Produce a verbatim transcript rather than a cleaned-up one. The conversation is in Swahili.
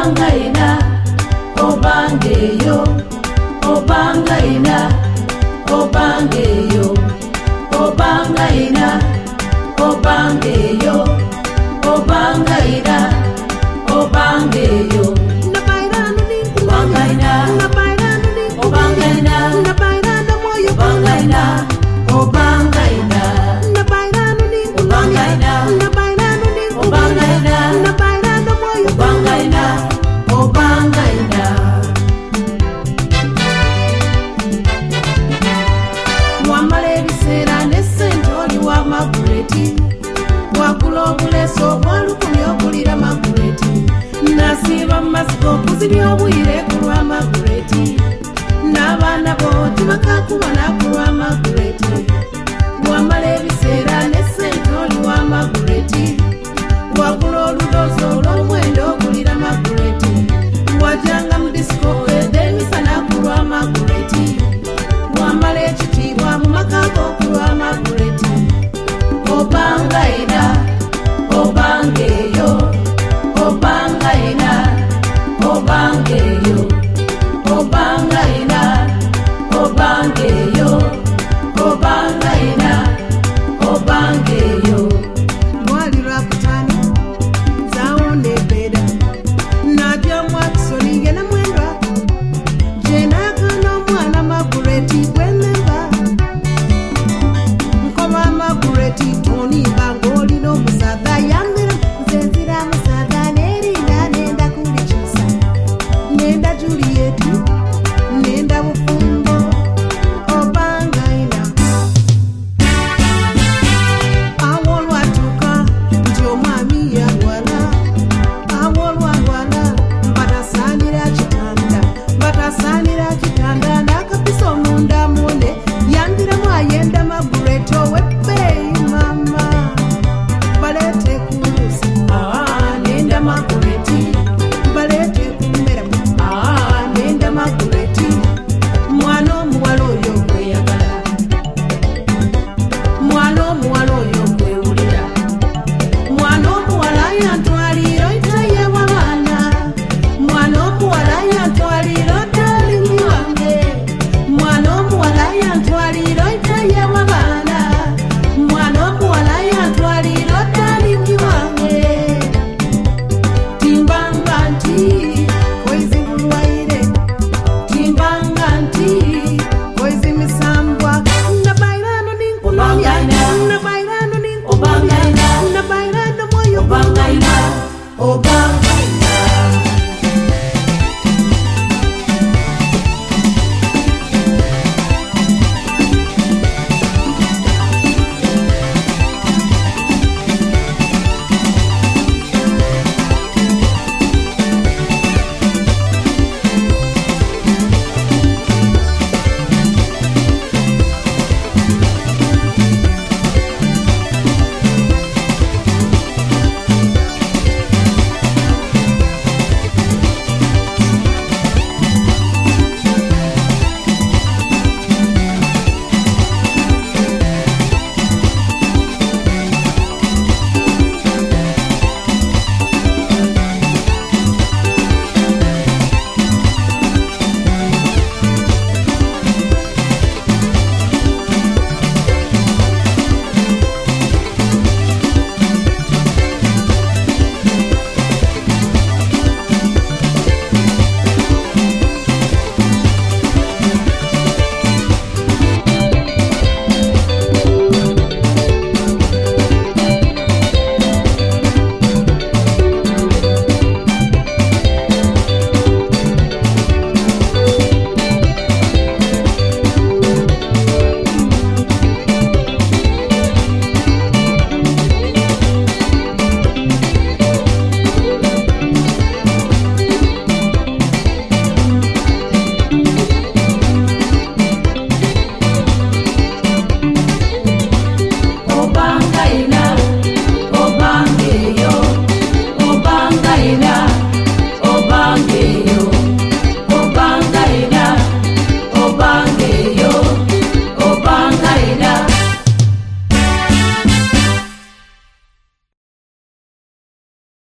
Obangaina, Obangeyo, Obangaina, Obangeyo, Obangaina, Obangeyo, Obangaina, Obangeyo. Obangaina, Obangaina, Obangaina, Obangaina, Obangaina, Obangaina, Obangaina, Obangaina. Mwamale bisera nesentoli wa Magureti, wakulobuleso mwalukumya okulira Magureti, nasiba masiko kuzibya obwire kulwa Magureti, n'abaana bo tibakakubona kulwa Magureti. Mwamale bisera nesentoli wa Magureti, wakula oludozo olw'omwendo okulira Magureti, wajanga mu disco edemisana kulwa Magureti, wamala ekitiibwa mu maka g'okulwa Magureti. Obangaina, Obangeyo, Obangaina, Obangeyo, Obangaina, Obangeyo, Obangaina, Obangeyo. Mwali rakutani zao nebeda najya mwakisoni gena mwendwa jena kana mwana Magureti gwenemba nkoma Magureti toni bangoli no musada yambira nzenzira musada nerinda nenda kulichusa nenda Juliet nenda bufumbo. Obangaina awolwatuka ndio mwami yalwala awolwalwala mbatasanira kitanda mbatasanira kitanda nakapisa omunda mune yandira mwayenda Magureti owebbeyi mama balete kulusi ah nenda Magureti balete kumbera ah nenda Magureti mwana omuwala oyo gweyagala mwana omuwala oyo gwewulira mwana omuwala yantwalira oitaye w'abaana mwana omuwala yantwalira otalimi wange mwana omuwala yantwalira oitaye w'abaana mwana omuwala yantwalira otalimi wange timbanga nti koizi bulwaire timbanga nti koizi misambwa nabairano ninkunomya nabairano ninkunomya nabairano moyo Obangaina, Obangaina.